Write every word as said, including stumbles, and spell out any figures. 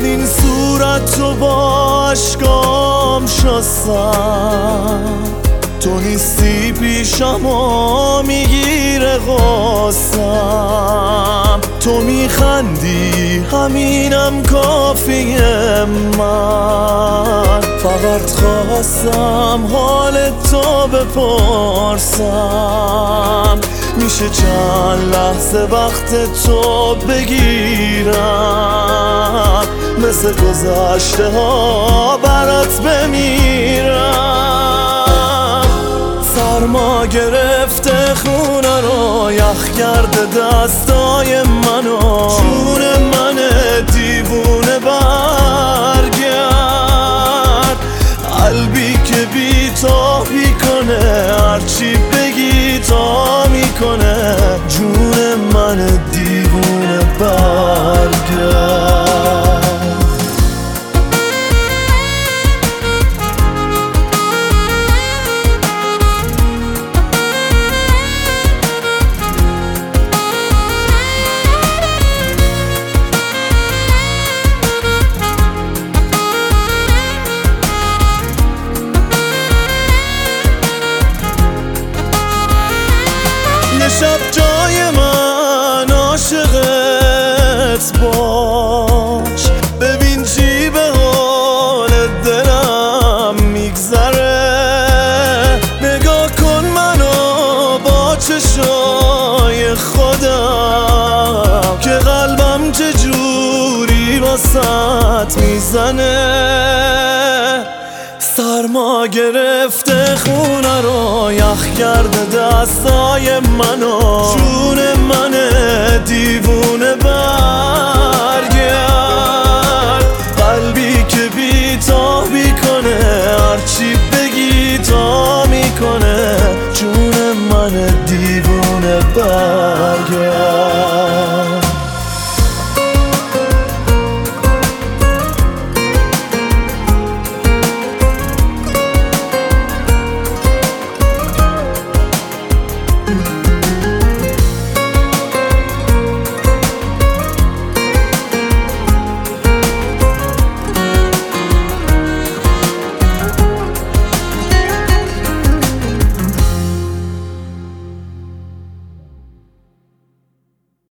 من این صورت تو با عشقام شستم، تو نیستی پیشم و میگیره غصم. تو میخندی همینم کافیه، من فقط خواستم حال تو بپرسم. میشه چند لحظه وقت تو بگیرم، مثل گذشته ها برات بمیرم. سرما گرفته خونه رو، یخ کرده دستای منو، جون من دیوونه برگرد. قلبی که بی تو میکنه، هرچی بگی تا میکنه، جون من دیوونه برگرد. یه شب جای من عاشقت باش، ببین چی به حال دلم میگذره. نگاه کن منو با چشای خودم، که قلبم چجوری واسط میزنه. سرما گرفته خونه رو، یخ کرده دستای منو، جون من دیوونه برگرد. قلبی که بی تو میکنه، هرچی